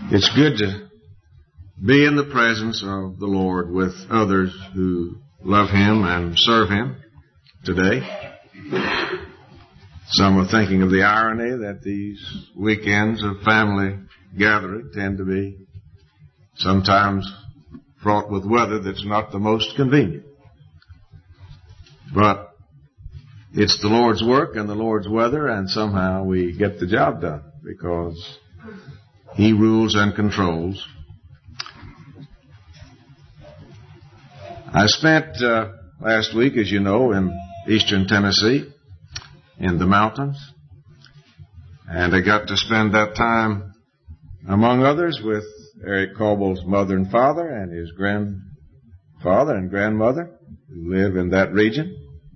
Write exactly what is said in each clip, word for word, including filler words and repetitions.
It's good to be in the presence of the Lord with others who love Him and serve Him today. Some are thinking of the irony that these weekends of family gathering tend to be sometimes fraught with weather that's not the most convenient. But it's the Lord's work and the Lord's weather, and somehow we get the job done because He rules and controls. I spent uh, last week, as you know, in eastern Tennessee, in the mountains, and I got to spend that time, among others, with Eric Cobble's mother and father and his grandfather and grandmother who live in that region.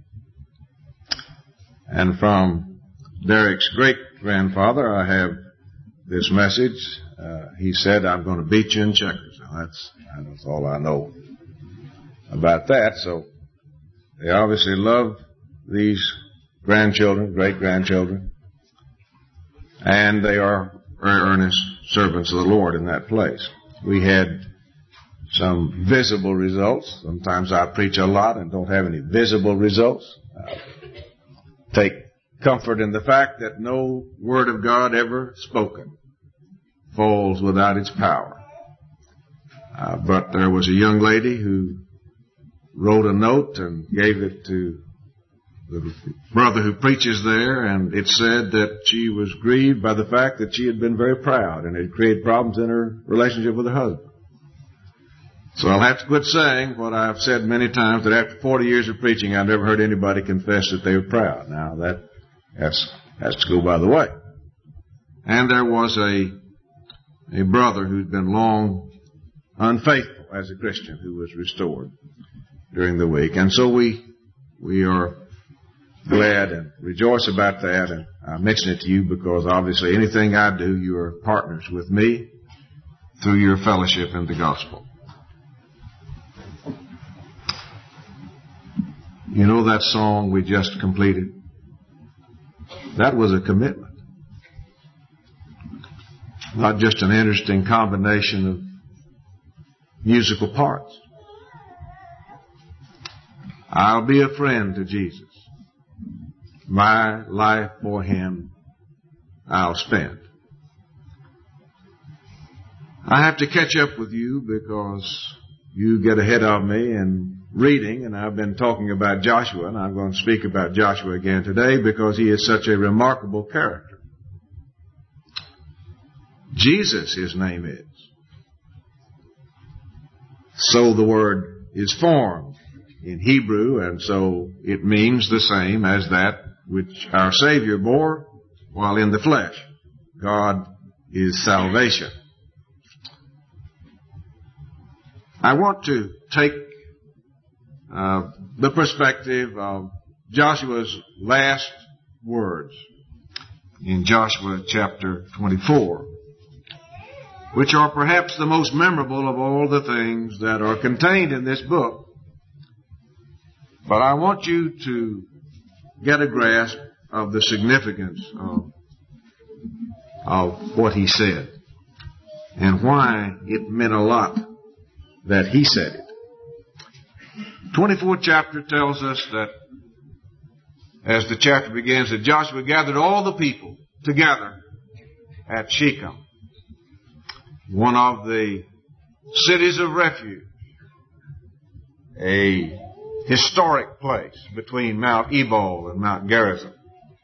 And from Derek's great-grandfather, I have this message. Uh, he said, "I'm going to beat you in checkers." Now, that's, that's all I know about that. So they obviously love these grandchildren, great-grandchildren, and they are very earnest servants of the Lord in that place. We had some visible results. Sometimes I preach a lot and don't have any visible results. Uh, take comfort in the fact that no word of God ever spoken falls without its power. Uh, but there was a young lady who wrote a note and gave it to the brother who preaches there, and it said that she was grieved by the fact that she had been very proud and it created problems in her relationship with her husband. So I'll have to quit saying what I've said many times, that after forty years of preaching, I've never heard anybody confess that they were proud. Now, that has, has to go by the way. And there was a, a brother who'd been long unfaithful as a Christian who was restored during the week. And so we, we are glad and rejoice about that. And I mention it to you because obviously anything I do, you are partners with me through your fellowship in the gospel. You know that song we just completed? That was a commitment. Not just an interesting combination of musical parts. I'll be a friend to Jesus. My life for Him I'll spend. I have to catch up with you because you get ahead of me in reading, and I've been talking about Joshua, and I'm going to speak about Joshua again today because he is such a remarkable character. Jesus, his name is. So the word is formed in Hebrew, and so it means the same as that which our Savior bore while in the flesh. God is salvation. I want to take uh, the perspective of Joshua's last words in Joshua chapter twenty-four, which are perhaps the most memorable of all the things that are contained in this book. But I want you to get a grasp of the significance of, of what he said and why it meant a lot that he said it. twenty-fourth chapter tells us that, as the chapter begins, that Joshua gathered all the people together at Shechem, one of the cities of refuge, a historic place between Mount Ebal and Mount Gerizim.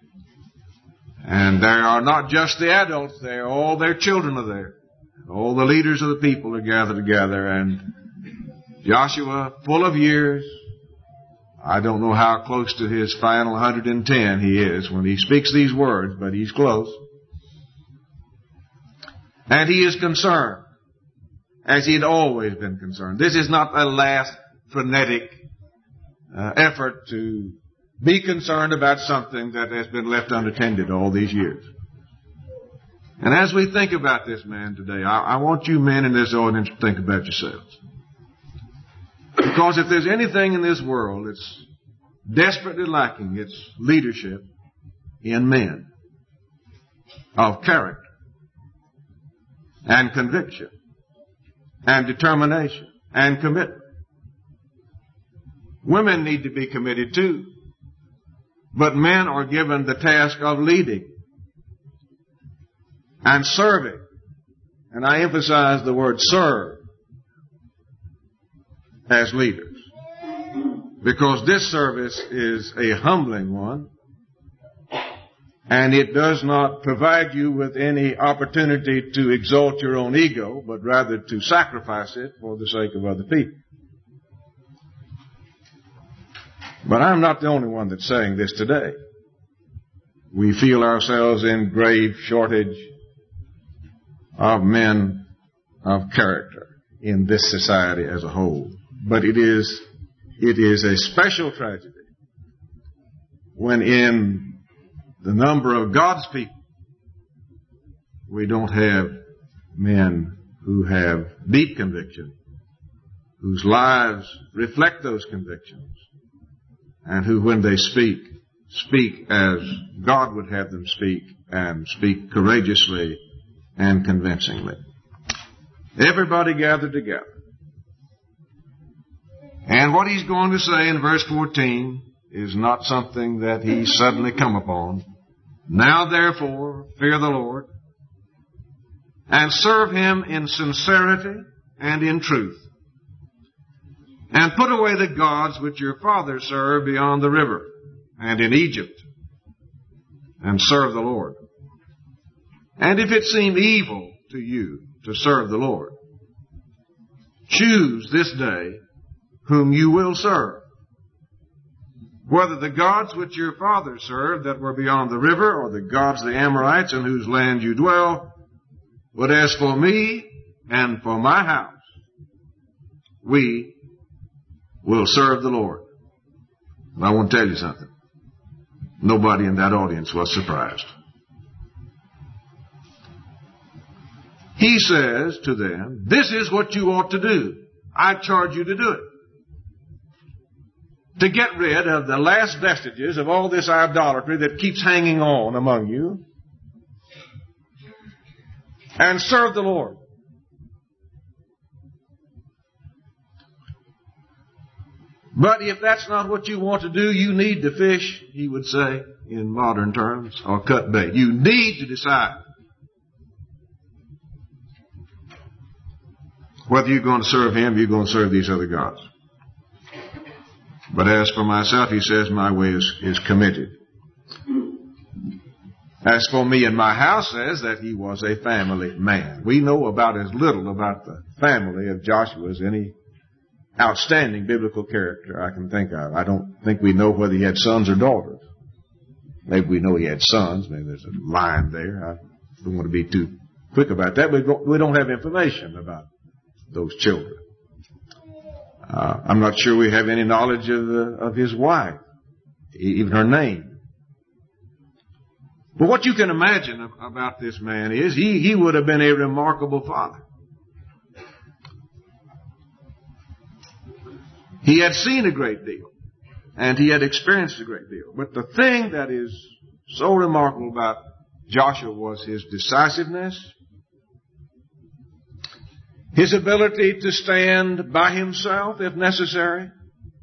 And there are not just the adults there, all their children are there. All the leaders of the people are gathered together, and Joshua, full of years, I don't know how close to his final one hundred ten he is when he speaks these words, but he's close. And he is concerned, as he had always been concerned. This is not a last frenetic uh, effort to be concerned about something that has been left unattended all these years. And as we think about this man today, I, I want you men in this audience to think about yourselves. Because if there's anything in this world that's desperately lacking, it's leadership in men of character. and conviction and determination and commitment. Women need to be committed too. But men are given the task of leading and serving. And I emphasize the word serve as leaders, because this service is a humbling one, and it does not provide you with any opportunity to exalt your own ego, but rather to sacrifice it for the sake of other people. But I'm not the only one that's saying this today. We feel ourselves in grave shortage of men of character in this society as a whole. But it is, it is a special tragedy when in the number of God's people we don't have men who have deep conviction, whose lives reflect those convictions, and who, when they speak, speak as God would have them speak, and speak courageously and convincingly. Everybody gathered together. And what he's going to say in verse fourteen is not something that he suddenly come upon. Now therefore, fear the Lord, and serve him in sincerity and in truth, and put away the gods which your fathers served beyond the river and in Egypt, and serve the Lord. And if it seem evil to you to serve the Lord, choose this day whom you will serve, whether the gods which your fathers served that were beyond the river, or the gods of the Amorites in whose land you dwell. But as for me and for my house, we will serve the Lord. And I want to tell you something. Nobody in that audience was surprised. He says to them, this is what you ought to do. I charge you to do it. To get rid of the last vestiges of all this idolatry that keeps hanging on among you, and serve the Lord. But if that's not what you want to do, you need to fish, he would say in modern terms, or cut bait. You need to decide whether you're going to serve him or you're going to serve these other gods. But as for myself, he says, my way is, is committed. As for me and my house, says that he was a family man. We know about as little about the family of Joshua as any outstanding biblical character I can think of. I don't think we know whether he had sons or daughters. Maybe we know he had sons. Maybe there's a line there. I don't want to be too quick about that. But we don't have information about those children. Uh, I'm not sure we have any knowledge of, uh, of his wife, even her name. But what you can imagine about this man is he, he would have been a remarkable father. He had seen a great deal, and he had experienced a great deal. But the thing that is so remarkable about Joshua was his decisiveness, his ability to stand by himself if necessary,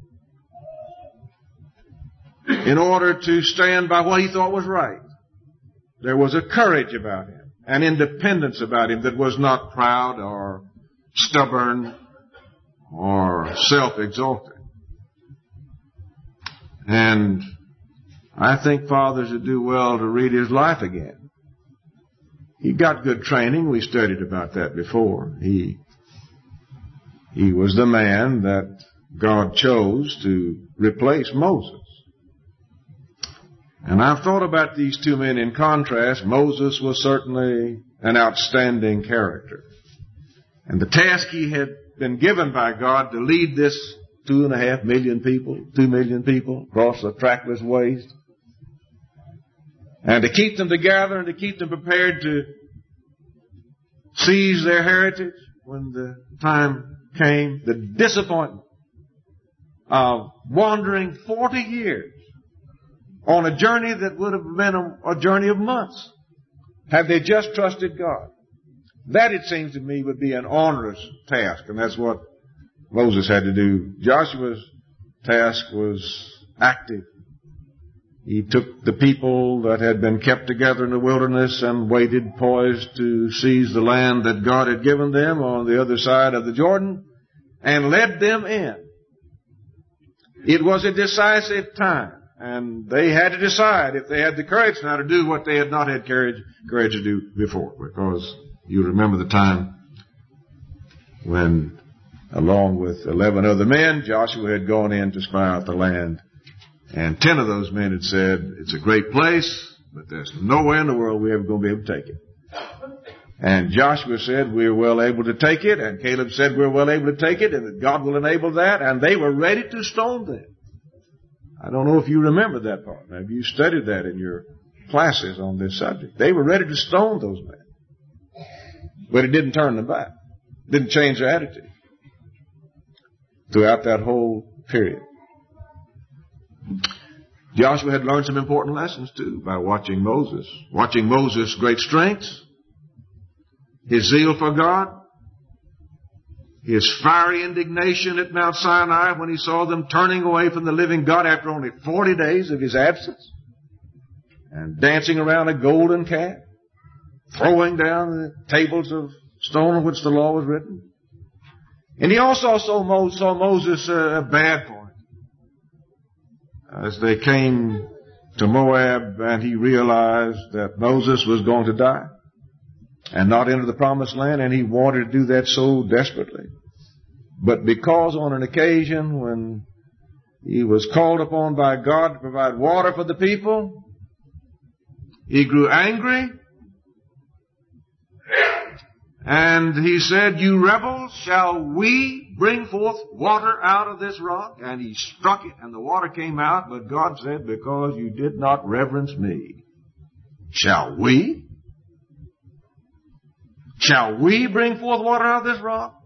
in order to stand by what he thought was right. There was a courage about him, an independence about him that was not proud or stubborn or self-exalting. And I think fathers would do well to read his life again. He got good training. We studied about that before. He, he was the man that God chose to replace Moses. And I've thought about these two men in contrast. Moses was certainly an outstanding character. And the task he had been given by God to lead this two and a half million people, two million people across a trackless waste, and to keep them together and to keep them prepared to seize their heritage when the time came. The disappointment of wandering forty years on a journey that would have been a, a journey of months had they just trusted God. That, it seems to me, would be an onerous task, and that's what Moses had to do. Joshua's task was active. He took the people that had been kept together in the wilderness and waited poised to seize the land that God had given them on the other side of the Jordan and led them in. It was a decisive time, and they had to decide if they had the courage now to do what they had not had courage, courage to do before, because you remember the time when, along with eleven other men, Joshua had gone in to spy out the land. And ten of those men had said, it's a great place, but there's no way in the world we're ever going to be able to take it. And Joshua said, we're well able to take it. And Caleb said, we're well able to take it, and that God will enable that. And they were ready to stone them. I don't know if you remember that part. Maybe you studied that in your classes on this subject. They were ready to stone those men. But it didn't turn them back. It didn't change their attitude throughout that whole period. Joshua had learned some important lessons, too, by watching Moses. Watching Moses' great strengths, his zeal for God, his fiery indignation at Mount Sinai when he saw them turning away from the living God after only forty days of his absence, and dancing around a golden calf, throwing down the tables of stone on which the law was written. And he also saw Moses a bad point. As they came to Moab, and he realized that Moses was going to die and not enter the promised land, and he wanted to do that so desperately. But because on an occasion when he was called upon by God to provide water for the people, he grew angry, and he said, you rebels, shall we bring forth water out of this rock? And he struck it, and the water came out, but God said, because you did not reverence me. Shall we? Shall we bring forth water out of this rock?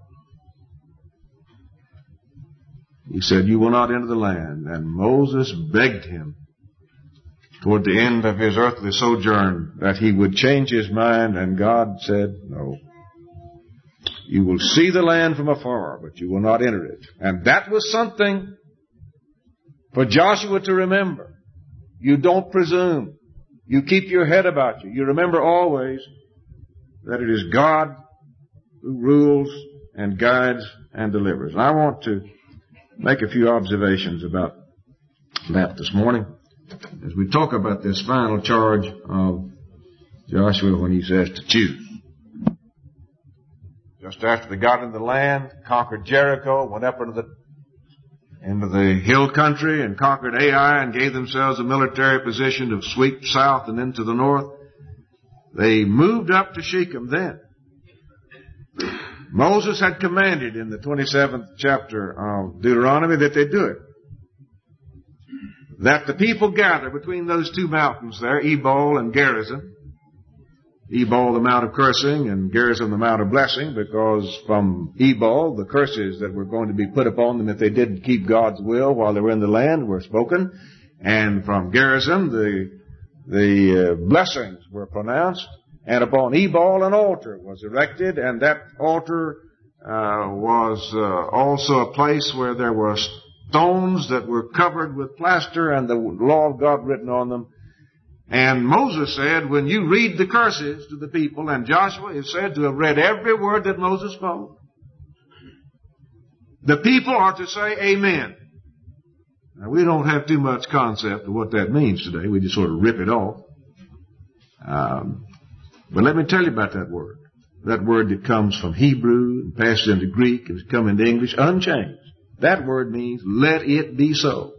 He said, you will not enter the land. And Moses begged him toward the end of his earthly sojourn that he would change his mind, and God said, no. You will see the land from afar, but you will not enter it. And that was something for Joshua to remember. You don't presume. You keep your head about you. You remember always that it is God who rules and guides and delivers. And I want to make a few observations about that this morning as we talk about this final charge of Joshua when he says to choose. Just after they got into the land, conquered Jericho, went up into the into the hill country and conquered Ai and gave themselves a military position to sweep south and into the north, they moved up to Shechem then. Moses had commanded in the twenty-seventh chapter of Deuteronomy that they do it. That the people gather between those two mountains there, Ebal and Gerizim. Ebal, the mount of cursing, and Gerizim, the mount of blessing, because from Ebal, the curses that were going to be put upon them if they didn't keep God's will while they were in the land were spoken. And from Gerizim, the, the uh, blessings were pronounced. And upon Ebal, an altar was erected, and that altar uh, was uh, also a place where there were stones that were covered with plaster and the law of God written on them. And Moses said, when you read the curses to the people, and Joshua is said to have read every word that Moses spoke, the people are to say amen. Now, we don't have too much concept of what that means today. We just sort of rip it off. Um, but let me tell you about that word. That word that comes from Hebrew and passes into Greek and has come into English unchanged. That word means, let it be so.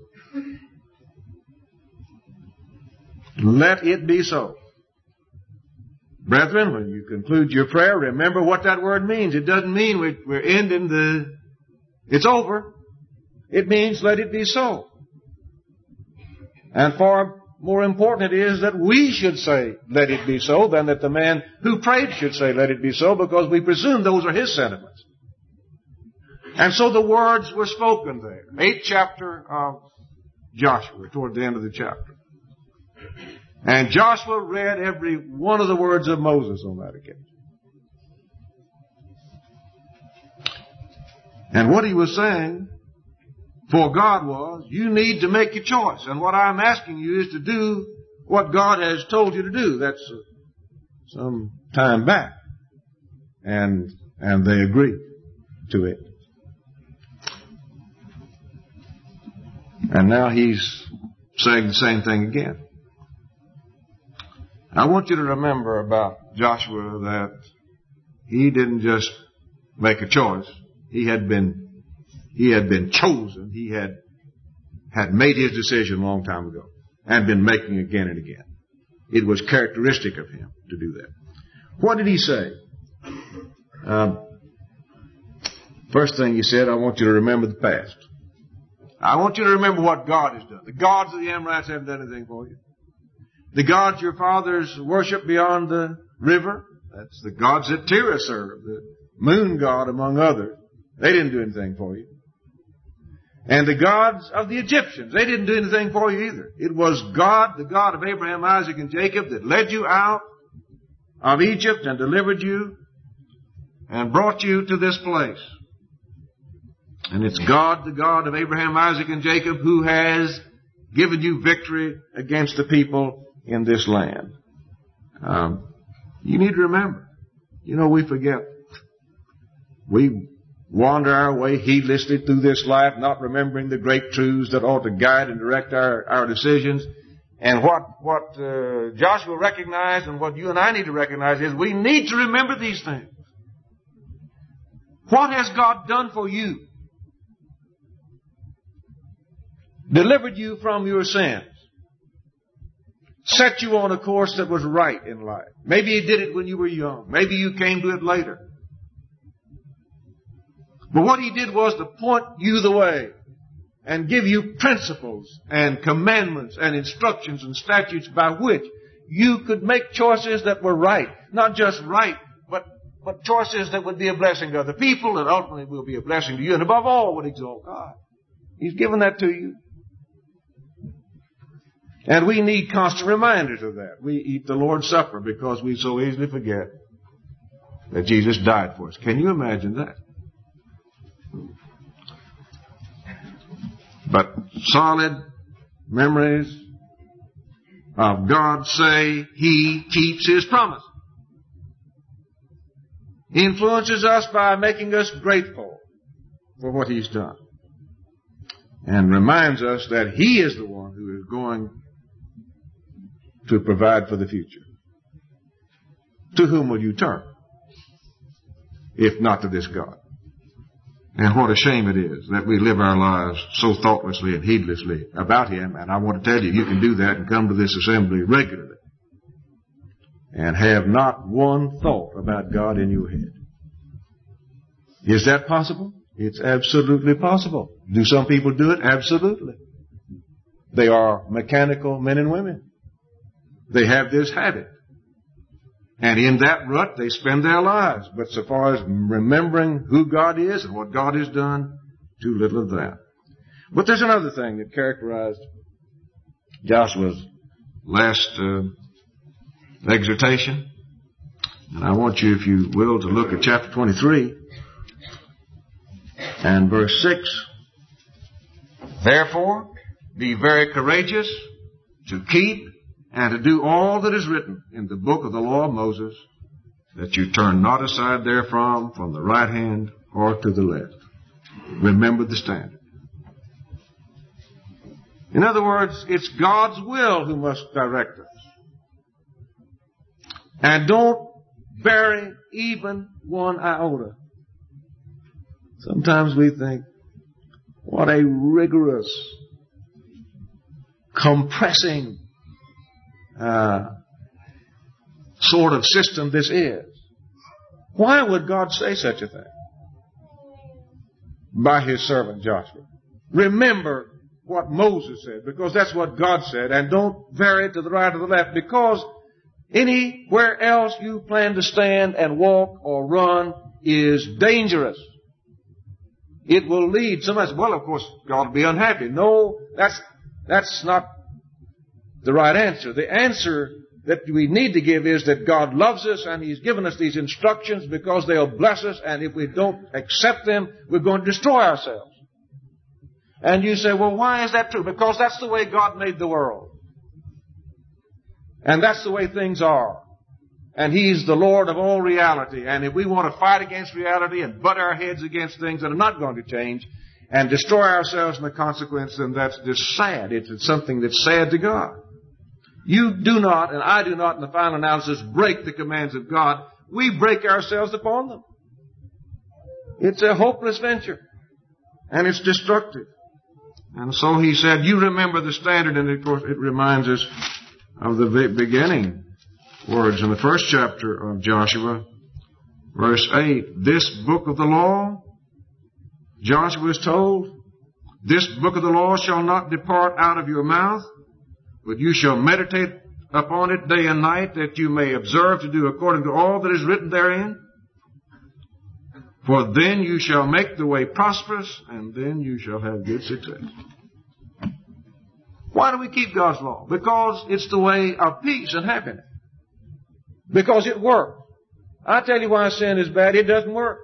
Let it be so. Brethren, when you conclude your prayer, remember what that word means. It doesn't mean we're ending the, it's over. It means let it be so. And far more important it is that we should say, let it be so, than that the man who prayed should say, let it be so, because we presume those are his sentiments. And so the words were spoken there. Eighth chapter of Joshua, toward the end of the chapter. And Joshua read every one of the words of Moses on that occasion. And what he was saying for God was, you need to make your choice. And what I'm asking you is to do what God has told you to do. That's uh, some time back. And, and they agreed to it. And now he's saying the same thing again. I want you to remember about Joshua that he didn't just make a choice. He had been, he had been chosen. He had, had made his decision a long time ago and been making again and again. It was characteristic of him to do that. What did he say? Um, first thing he said, I want you to remember the past. I want you to remember what God has done. The gods of the Amorites haven't done anything for you. The gods your fathers worship beyond the river, that's the gods that Terah served, the moon god among others. They didn't do anything for you. And the gods of the Egyptians, they didn't do anything for you either. It was God, the God of Abraham, Isaac, and Jacob, that led you out of Egypt and delivered you and brought you to this place. And it's God, the God of Abraham, Isaac, and Jacob, who has given you victory against the people in this land. Um, you need to remember. You know, we forget. We wander our way heedlessly through this life, not remembering the great truths that ought to guide and direct our, our decisions. And what, what uh, Joshua recognized and what you and I need to recognize is we need to remember these things. What has God done for you? Delivered you from your sins. Set you on a course that was right in life. Maybe He did it when you were young. Maybe you came to it later. But what He did was to point you the way and give you principles and commandments and instructions and statutes by which you could make choices that were right. Not just right, but, but choices that would be a blessing to other people and ultimately will be a blessing to you and above all would exalt God. He's given that to you. And we need constant reminders of that. We eat the Lord's Supper because we so easily forget that Jesus died for us. Can you imagine that? But solid memories of God say He keeps His promise. He influences us by making us grateful for what He's done. And reminds us that He is the one who is going to provide for the future. To whom will you turn? If not to this God. And what a shame it is that we live our lives so thoughtlessly and heedlessly about Him. And I want to tell you, you can do that and come to this assembly regularly and have not one thought about God in your head. Is that possible? It's absolutely possible. Do some people do it? Absolutely. They are mechanical men and women. They have this habit. And in that rut, they spend their lives. But so far as remembering who God is and what God has done, too little of that. But there's another thing that characterized Joshua's last uh, exhortation. And I want you, if you will, to look at chapter twenty-three and verse six. Therefore, be very courageous to keep and to do all that is written in the book of the law of Moses, that you turn not aside therefrom from the right hand or to the left. Remember the standard. In other words, it's God's will who must direct us. And don't vary even one iota. Sometimes we think, what a rigorous, compressing Uh, sort of system this is. Why would God say such a thing? By His servant Joshua. Remember what Moses said, because that's what God said, and don't vary it to the right or the left, because anywhere else you plan to stand and walk or run is dangerous. It will lead. Somebody says, well, of course, God will be unhappy. No, that's, that's not the right answer. The answer that we need to give is that God loves us and He's given us these instructions because they'll bless us, and if we don't accept them, we're going to destroy ourselves. And you say, well, why is that true? Because that's the way God made the world. And that's the way things are. And He's the Lord of all reality. And if we want to fight against reality and butt our heads against things that are not going to change and destroy ourselves in the consequence, then that's just sad. It's, it's something that's sad to God. You do not, and I do not, in the final analysis, break the commands of God. We break ourselves upon them. It's a hopeless venture. And it's destructive. And so He said, you remember the standard, and of course it reminds us of the beginning words in the first chapter of Joshua, verse eight. This book of the law, Joshua is told, this book of the law shall not depart out of your mouth, but you shall meditate upon it day and night, that you may observe to do according to all that is written therein. For then you shall make the way prosperous, and then you shall have good success. Why do we keep God's law? Because it's the way of peace and happiness. Because it works. I tell you why sin is bad. It doesn't work.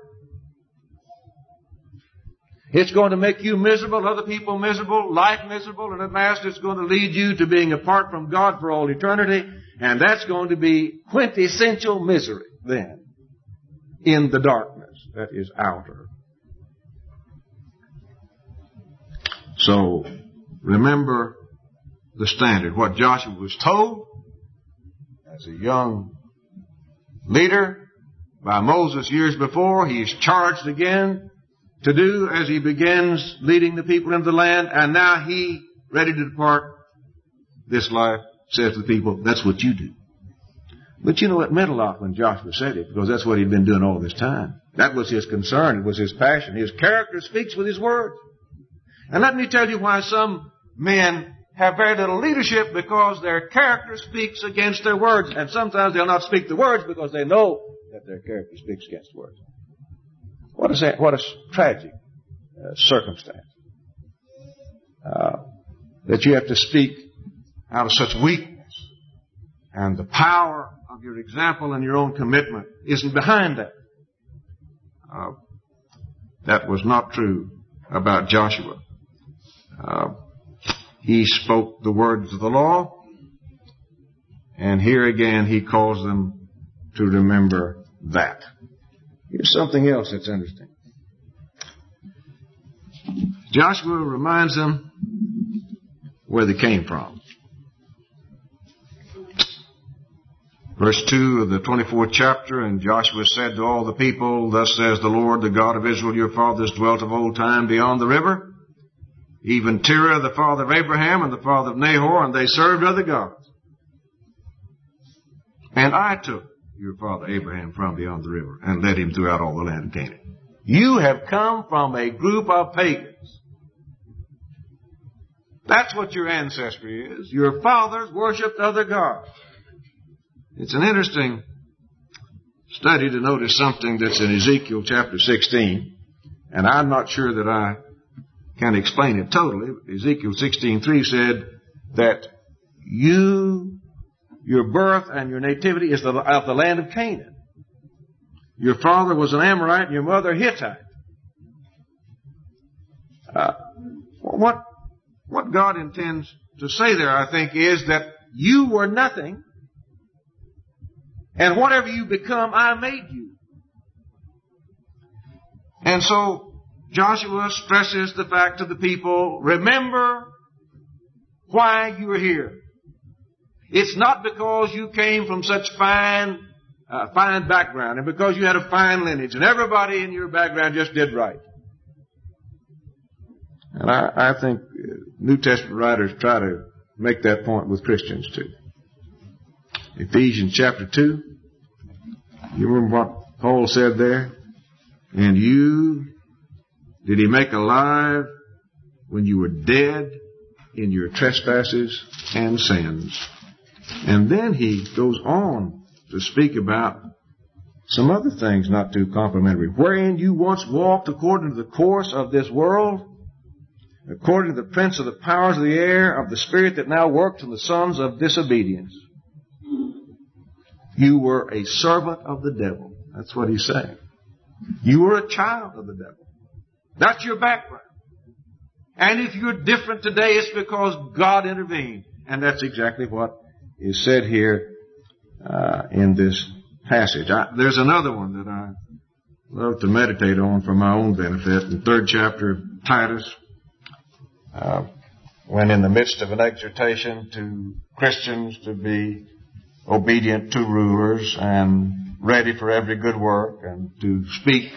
It's going to make you miserable, other people miserable, life miserable, and at last it's going to lead you to being apart from God for all eternity, and that's going to be quintessential misery then in the darkness that is outer. So, remember the standard. What Joshua was told as a young leader by Moses years before, he is charged again to do as he begins leading the people into the land, and now he, ready to depart this life, says to the people, that's what you do. But you know, it meant a lot when Joshua said it, because that's what he'd been doing all this time. That was his concern. It was his passion. His character speaks with his words. And let me tell you why some men have very little leadership, because their character speaks against their words. And sometimes they'll not speak the words because they know that their character speaks against the words. What is that? What a tragic uh, circumstance. Uh, that you have to speak out of such weakness. And the power of your example and your own commitment isn't behind that. Uh, that was not true about Joshua. Uh, he spoke the words of the law, and here again he calls them to remember that. Here's something else that's interesting. Joshua reminds them where they came from. Verse two of the twenty-fourth chapter, and Joshua said to all the people, thus says the Lord, the God of Israel, your fathers dwelt of old time beyond the river, even Terah, the father of Abraham, and the father of Nahor, and they served other gods. And I took your father Abraham from beyond the river and led him throughout all the land of Canaan. You have come from a group of pagans. That's what your ancestry is. Your fathers worshipped other gods. It's an interesting study to notice something that's in Ezekiel chapter sixteen, and I'm not sure that I can explain it totally. Ezekiel sixteen three said that you, your birth and your nativity is the, of the land of Canaan. Your father was an Amorite and your mother a Hittite. Uh, what, what God intends to say there, I think, is that you were nothing, and whatever you become, I made you. And so Joshua stresses the fact to the people, remember why you are here. It's not because you came from such fine, uh, fine background and because you had a fine lineage and everybody in your background just did right. And I, I think New Testament writers try to make that point with Christians too. Ephesians chapter two. You remember what Paul said there? And you did he make alive when you were dead in your trespasses and sins. And then he goes on to speak about some other things not too complimentary. Wherein you once walked according to the course of this world, according to the prince of the powers of the air, of the spirit that now works in the sons of disobedience, You were a servant of the devil. That's what he's saying. You were a child of the devil. That's your background. And if you're different today, it's because God intervened. And that's exactly what is said here uh, in this passage. I, there's another one that I love to meditate on for my own benefit. In the third chapter of Titus, uh, when in the midst of an exhortation to Christians to be obedient to rulers and ready for every good work and to speak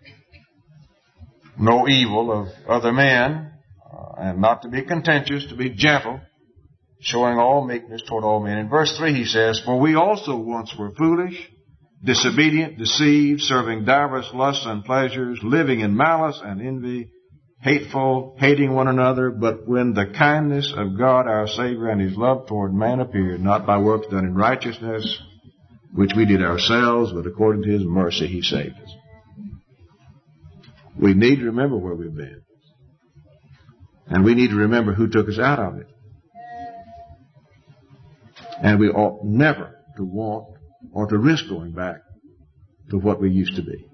no evil of other men, uh, and not to be contentious, to be gentle, showing all meekness toward all men. In verse three he says, For we also once were foolish, disobedient, deceived, serving divers lusts and pleasures, living in malice and envy, hateful, hating one another. But when the kindness of God our Savior and His love toward man appeared, not by works done in righteousness, which we did ourselves, but according to His mercy He saved us. We need to remember where we've been. And we need to remember who took us out of it. And we ought never to want or to risk going back to what we used to be.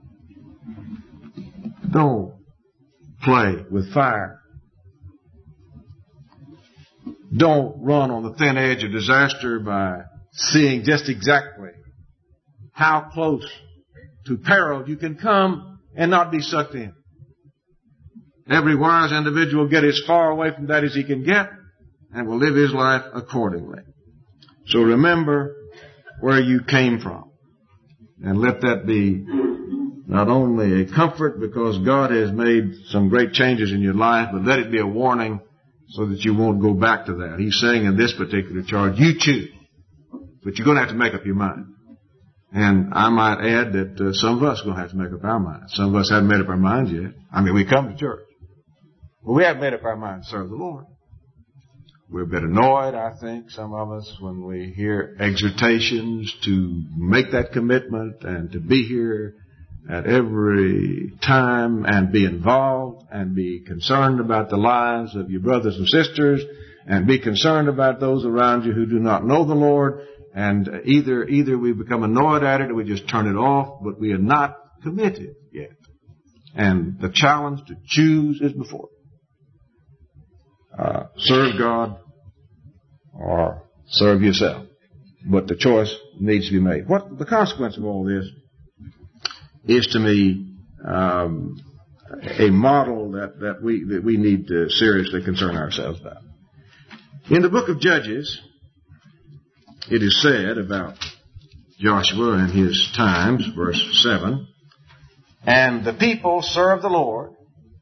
Don't play with fire. Don't run on the thin edge of disaster by seeing just exactly how close to peril you can come and not be sucked in. Every wise individual will get as far away from that as he can get and will live his life accordingly. So remember where you came from. And let that be not only a comfort because God has made some great changes in your life, but let it be a warning so that you won't go back to that. He's saying in this particular charge, you choose. But you're going to have to make up your mind. And I might add that uh, some of us are going to have to make up our minds. Some of us haven't made up our minds yet. I mean, we come to church. But we haven't made up our minds to serve the Lord. We're a bit annoyed, I think, some of us, when we hear exhortations to make that commitment and to be here at every time and be involved and be concerned about the lives of your brothers and sisters and be concerned about those around you who do not know the Lord. And either either we become annoyed at it or we just turn it off, but we are not committed yet. And the challenge to choose is before. Uh, serve God or serve yourself. But the choice needs to be made. What the consequence of all this is to me um, a model that, that we that we need to seriously concern ourselves about. In the book of Judges, it is said about Joshua and his times, verse seven, and the people served the Lord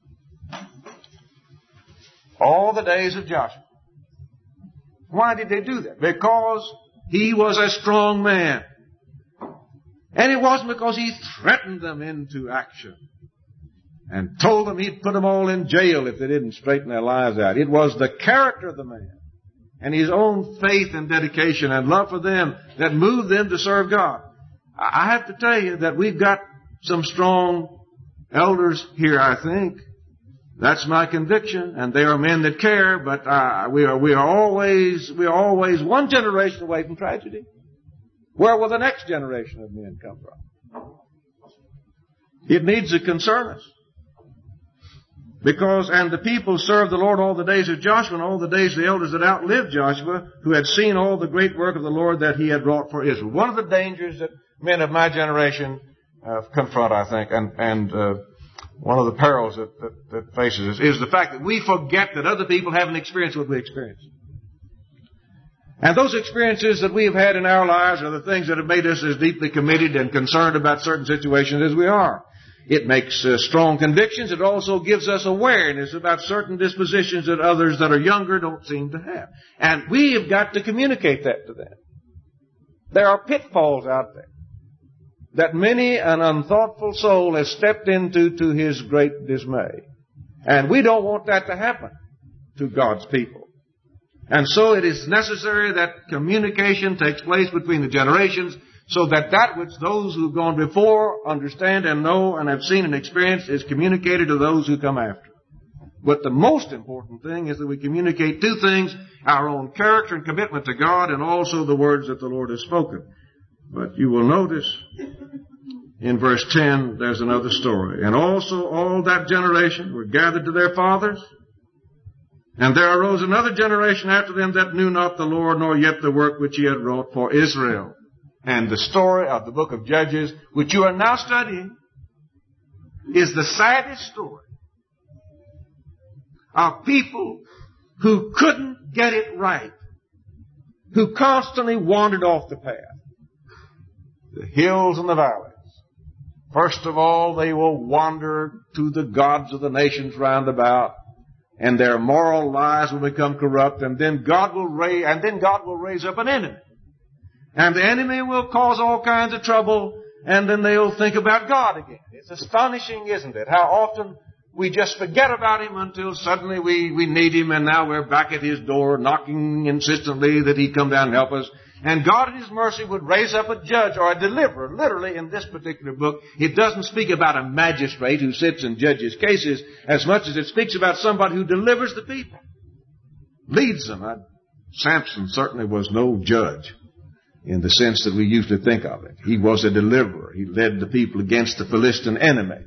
all the days of Joshua. Why did they do that? Because he was a strong man. And it wasn't because he threatened them into action and told them he'd put them all in jail if they didn't straighten their lives out. It was the character of the man and his own faith and dedication and love for them that moved them to serve God. I have to tell you that we've got some strong elders here, I think. That's my conviction, and they are men that care, but uh, we are we are always we are always one generation away from tragedy. Where will the next generation of men come from? It needs to concern us. Because, and the people served the Lord all the days of Joshua and all the days of the elders that outlived Joshua, who had seen all the great work of the Lord that he had wrought for Israel. One of the dangers that men of my generation uh, confront, I think, and, and uh, one of the perils that, that, that faces us is the fact that we forget that other people haven't experienced what we experienced. And those experiences that we have had in our lives are the things that have made us as deeply committed and concerned about certain situations as we are. It makes uh, strong convictions. It also gives us awareness about certain dispositions that others that are younger don't seem to have. And we have got to communicate that to them. There are pitfalls out there that many an unthoughtful soul has stepped into to his great dismay. And we don't want that to happen to God's people. And so it is necessary that communication takes place between the generations so that that which those who have gone before understand and know and have seen and experienced is communicated to those who come after. But the most important thing is that we communicate two things: our own character and commitment to God, and also the words that the Lord has spoken. But you will notice in verse ten, there's another story. And also all that generation were gathered to their fathers. And there arose another generation after them that knew not the Lord, nor yet the work which he had wrought for Israel. And the story of the book of Judges, which you are now studying, is the saddest story of people who couldn't get it right, who constantly wandered off the path. The hills and the valleys. First of all, they will wander to the gods of the nations round about, and their moral lives will become corrupt, and then God will raise, and then God will raise up an enemy. And the enemy will cause all kinds of trouble, and then they'll think about God again. It's astonishing, isn't it, how often we just forget about Him until suddenly we, we need Him, and now we're back at His door knocking insistently that He come down and help us. And God in His mercy would raise up a judge or a deliverer. Literally, in this particular book, it doesn't speak about a magistrate who sits and judges cases as much as it speaks about somebody who delivers the people, leads them. I, Samson certainly was no judge in the sense that we usually think of it. He was a deliverer. He led the people against the Philistine enemy.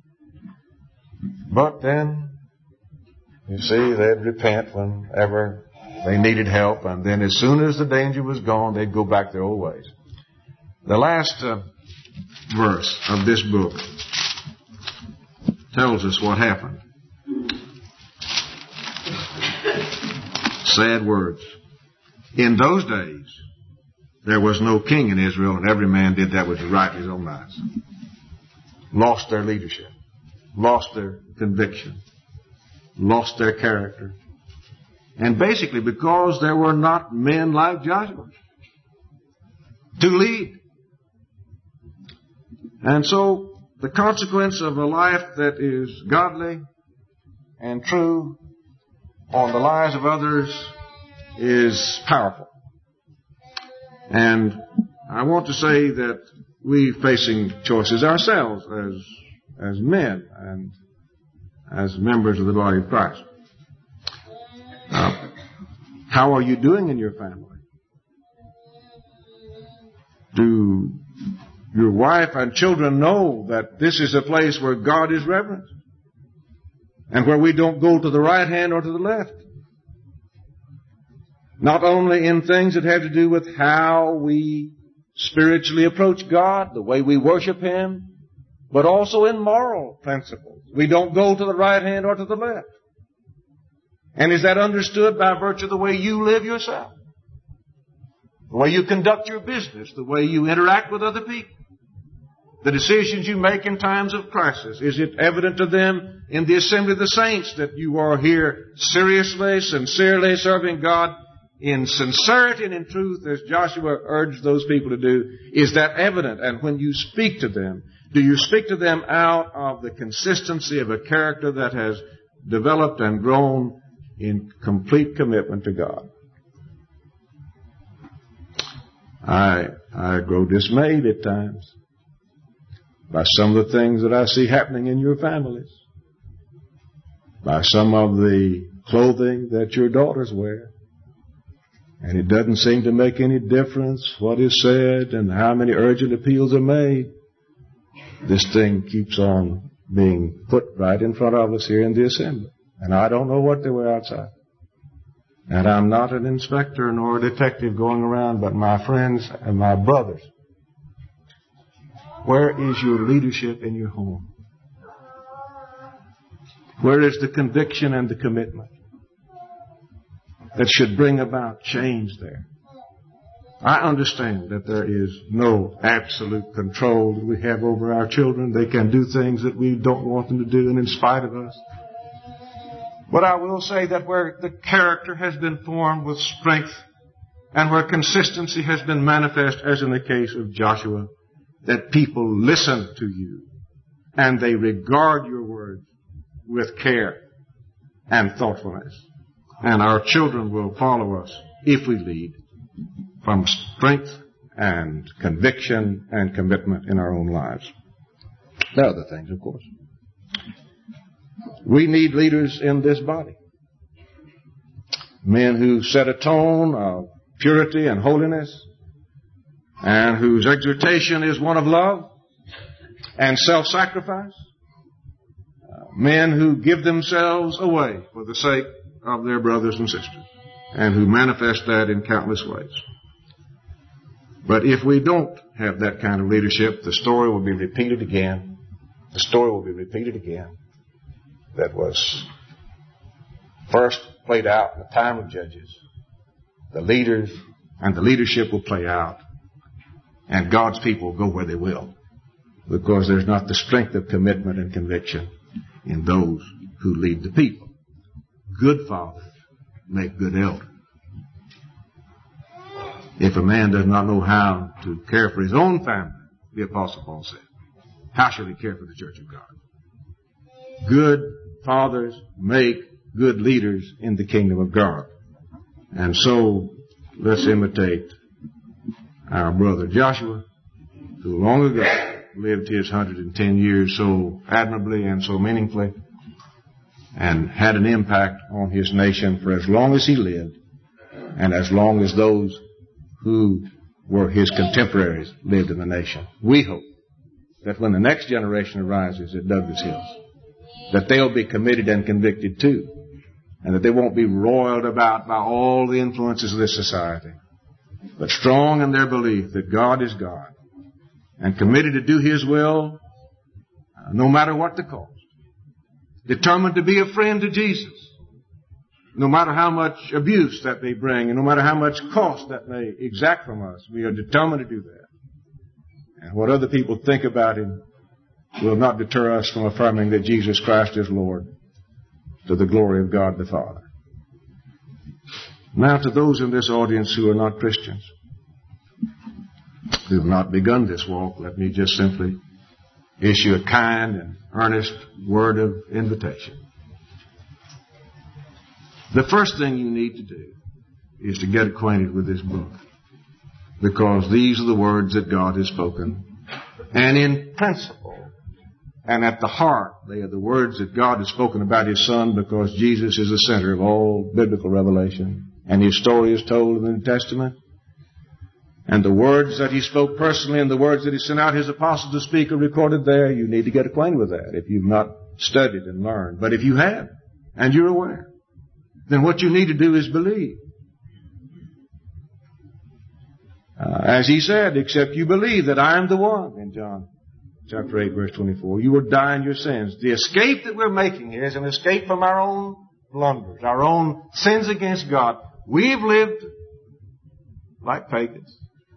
But then, you see, they'd repent whenever they needed help, and then as soon as the danger was gone, they'd go back their old ways. The last uh, verse of this book tells us what happened. Sad words. In those days, there was no king in Israel, and every man did that which was right in his own eyes. Lost their leadership. Lost their conviction. Lost their character. And basically because there were not men like Joshua to lead. And so the consequence of a life that is godly and true on the lives of others is powerful. And I want to say that we facing choices ourselves as as men and as members of the body of Christ. Uh, how are you doing in your family? Do your wife and children know that this is a place where God is reverenced and where we don't go to the right hand or to the left? Not only in things that have to do with how we spiritually approach God, the way we worship Him, but also in moral principles. We don't go to the right hand or to the left. And is that understood by virtue of the way you live yourself? The way you conduct your business, the way you interact with other people? The decisions you make in times of crisis. Is it evident to them in the assembly of the saints that you are here seriously, sincerely serving God in sincerity and in truth, as Joshua urged those people to do? Is that evident? And when you speak to them, do you speak to them out of the consistency of a character that has developed and grown in complete commitment to God? I I grow dismayed at times by some of the things that I see happening in your families, by some of the clothing that your daughters wear. And it doesn't seem to make any difference what is said and how many urgent appeals are made. This thing keeps on being put right in front of us here in the assembly. And I don't know what they wear outside. And I'm not an inspector nor a detective going around, but my friends and my brothers, where is your leadership in your home? Where is the conviction and the commitment that should bring about change there? I understand that there is no absolute control that we have over our children. They can do things that we don't want them to do, and in spite of us. But I will say that where the character has been formed with strength and where consistency has been manifest, as in the case of Joshua, that people listen to you and they regard your words with care and thoughtfulness. And our children will follow us if we lead from strength and conviction and commitment in our own lives. There are other things, of course. We need leaders in this body. Men who set a tone of purity and holiness, and whose exhortation is one of love and self-sacrifice. Uh, men who give themselves away for the sake of their brothers and sisters, and who manifest that in countless ways. But if we don't have that kind of leadership, the story will be repeated again. The story will be repeated again that was first played out in the time of Judges. The leaders and the leadership will play out, and God's people will go where they will, because there's not the strength of commitment and conviction in those who lead the people. Good fathers make good elders. If a man does not know how to care for his own family, the Apostle Paul said, how shall he care for the church of God? Good fathers make good leaders in the kingdom of God. And so, let's imitate our brother Joshua, who long ago lived his one hundred ten years so admirably and so meaningfully, and had an impact on his nation for as long as he lived, and as long as those who were his contemporaries lived in the nation. We hope that when the next generation arises at Douglas Hills, that they'll be committed and convicted too, and that they won't be roiled about by all the influences of this society, but strong in their belief that God is God, and committed to do His will, uh, no matter what the cost. Determined to be a friend to Jesus, no matter how much abuse that may bring, and no matter how much cost that may exact from us. We are determined to do that. And what other people think about Him will not deter us from affirming that Jesus Christ is Lord, to the glory of God the Father. Now, to those in this audience who are not Christians, who have not begun this walk, let me just simply issue a kind and earnest word of invitation. The first thing you need to do is to get acquainted with this book, because these are the words that God has spoken, and in principle and at the heart, they are the words that God has spoken about His Son, because Jesus is the center of all biblical revelation, and His story is told in the New Testament. And the words that He spoke personally and the words that He sent out His apostles to speak are recorded there. You need to get acquainted with that if you've not studied and learned. But if you have, and you're aware, then what you need to do is believe. Uh, as He said, except you believe that I am the one, in John chapter eight, verse twenty-four, you will die in your sins. The escape that we're making here is an escape from our own blunders, our own sins against God. We've lived like pagans.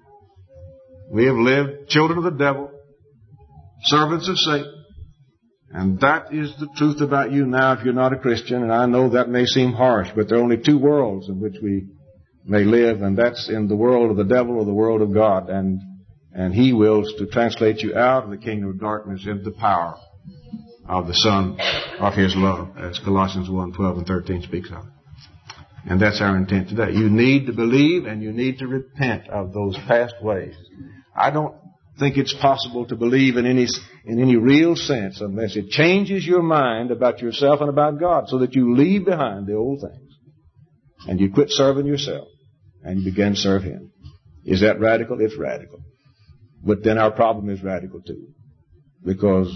We have lived children of the devil, servants of Satan. And that is the truth about you now if you're not a Christian. And I know that may seem harsh, but there are only two worlds in which we may live, and that's in the world of the devil or the world of God. And and He wills to translate you out of the kingdom of darkness into the power of the Son of His love, as Colossians one, twelve and thirteen speaks of. And that's our intent today. You need to believe, and you need to repent of those past ways. I don't think it's possible to believe in any in any real sense unless it changes your mind about yourself and about God, so that you leave behind the old things and you quit serving yourself and you begin to serve Him. Is that radical? It's radical. But then our problem is radical too, because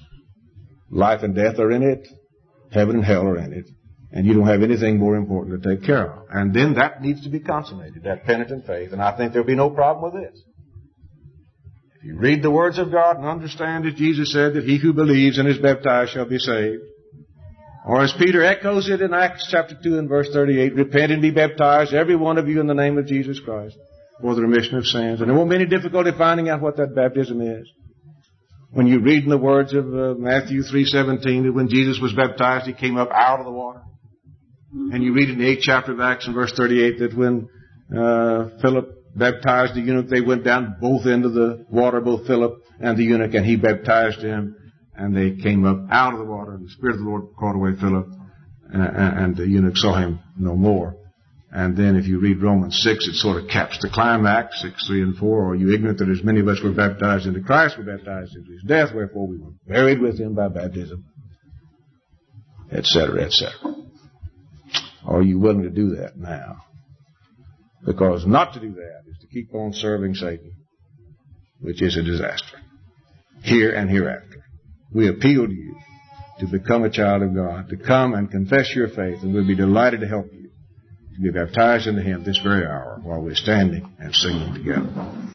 life and death are in it, heaven and hell are in it, and you don't have anything more important to take care of. And then that needs to be consummated, that penitent faith, and I think there'll be no problem with this. If you read the words of God and understand that Jesus said that he who believes and is baptized shall be saved, or as Peter echoes it in Acts chapter two and verse thirty-eight, repent and be baptized, every one of you, in the name of Jesus Christ, for the remission of sins. And there won't be any difficulty finding out what that baptism is. When you read in the words of uh, Matthew three seventeen, that when Jesus was baptized, He came up out of the water. And you read in the eighth chapter of Acts in verse thirty-eight that when uh, Philip baptized the eunuch, they went down both into the water, both Philip and the eunuch, and he baptized him, and they came up out of the water, and the Spirit of the Lord caught away Philip, and, and the eunuch saw him no more. And then if you read Romans six, it sort of caps the climax, six, three, and four. Are you ignorant that as many of us were baptized into Christ, were baptized into His death, wherefore we were buried with Him by baptism, et cetera, et cetera. Are you willing to do that now? Because not to do that is to keep on serving Satan which is a disaster, here and hereafter. We appeal to you to become a child of God, to come and confess your faith, and we'll be delighted to help you to be baptized into Him this very hour while we're standing and singing together.